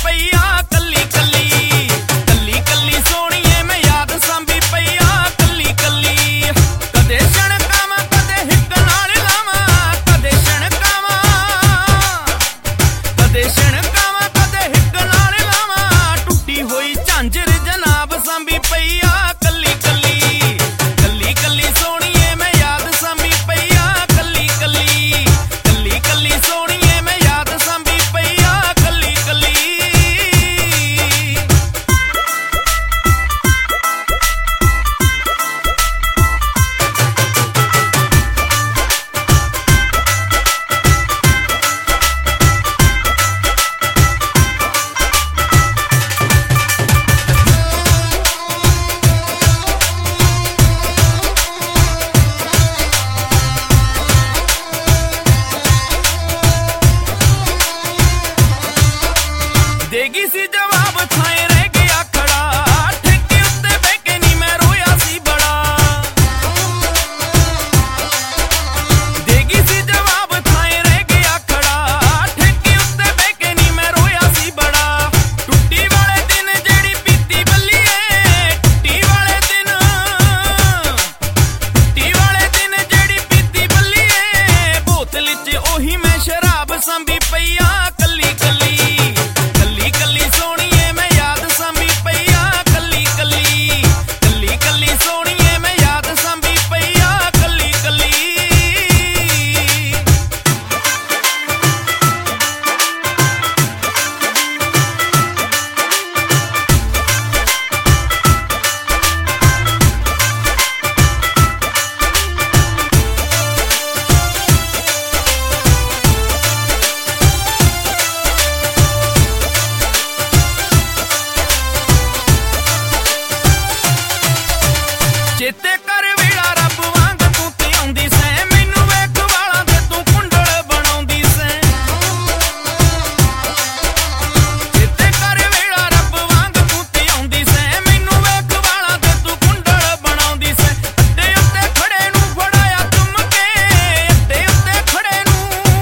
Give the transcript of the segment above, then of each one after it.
पईया कली कली कली कली सोनिए मैं याद सांभी पईया कली कली कदे छणकावा कदे हिक नाल लावा कदे छणकावा कदे हिक नाल लावा टुटी होई झांझर जनाब सांभी पईया कली कली कली कली सोनिए मैं याद सांभी पईया कली कली कली कली सोनिए मैं याद सांभी पईया कली कली देगी सी जवाब थाए रह गया खड़ा ठेके उत्ते बैके नी मैं रोया सी बड़ा देगी सी जवाब थाए रह गया खड़ा ठेके उत्ते बैके नी मैं रोया सी बड़ा टुट्टी वाले दिन जेड़ी पीती बल्लीए टुट्टी वाले दिन जेड़ी पीती बल्लीए बोतल च ओही मैं शराब सांभी पईया कली कली कली कली सोनिए मैं याद सांभी पईया कली कली कली कली सोनिए मैं याद सांभी पईया कली कली चेते कर वेड़ा रब वांग तू ते आउंदी सैं मैनू वेख वाला ते तू कुंडल बनाउंदी सैं चेते कर वेड़ा रब वांग तू ते आउंदी सैं मैनू वेख वाला ते तू कुंडल बनाउंदी सैं अड्डे उत्ते खड़े नू फड़ाया तुम के अड्डे उत्ते खड़े नू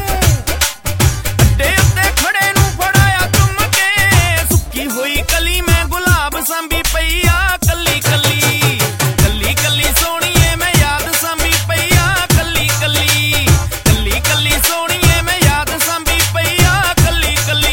फड़ाया तुम के सुक्की होई कली मैं गुलाब सांभी पईया कली कली कली कली सोनिए मैं याद सांभी पईया कली कली कली कली सोनिए मैं याद सांभी पईया कली कली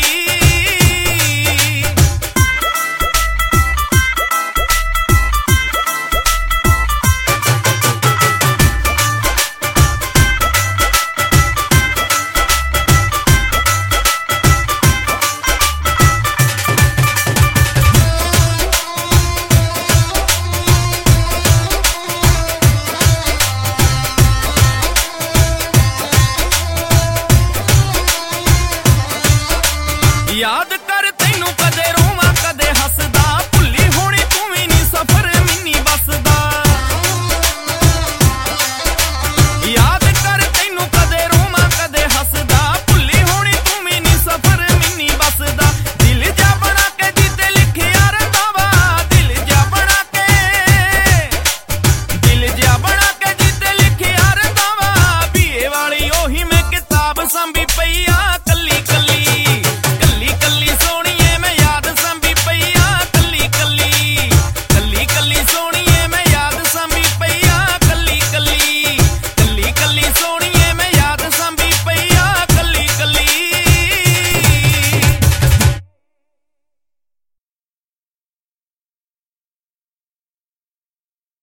याद कर